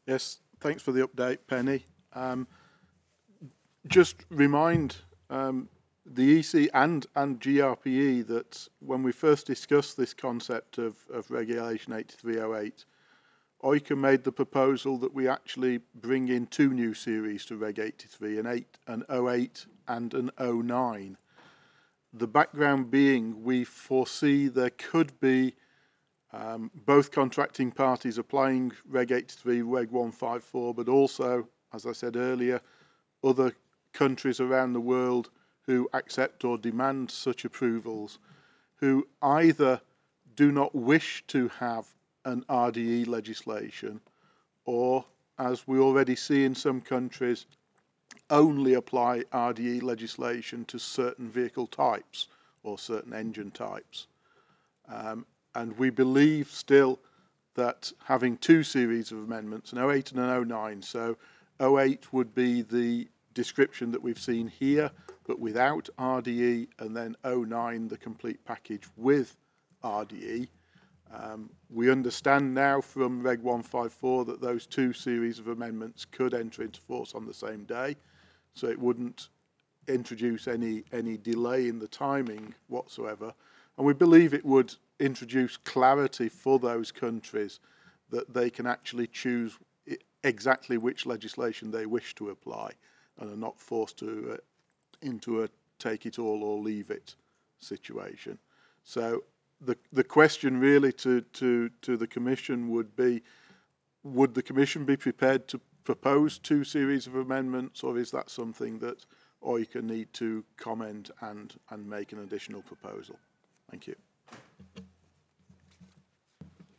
Yes, thanks for the update, Penny. Just remind the EC and GRPE that when we first discussed this concept of Regulation 8308, OICA made the proposal that we actually bring in two new series to Reg 83, an 08 and an 09. The background being we foresee there could be both contracting parties applying Reg 83, Reg 154, but also, as I said earlier, other countries around the world who accept or demand such approvals, who either do not wish to have an RDE legislation or, as we already see in some countries, only apply RDE legislation to certain vehicle types or certain engine types. And we believe still that having two series of amendments, an 08 and an 09, so 08 would be the description that we've seen here, but without RDE, and then 09, the complete package with RDE. We understand now from Reg 154 that those two series of amendments could enter into force on the same day, so it wouldn't introduce any delay in the timing whatsoever. And we believe it would introduce clarity for those countries that they can actually choose exactly which legislation they wish to apply and are not forced to into a take it all or leave it situation. So the question really to the Commission would be, would the Commission be prepared to propose two series of amendments, or is that something that OICA need to comment and make an additional proposal? Thank you.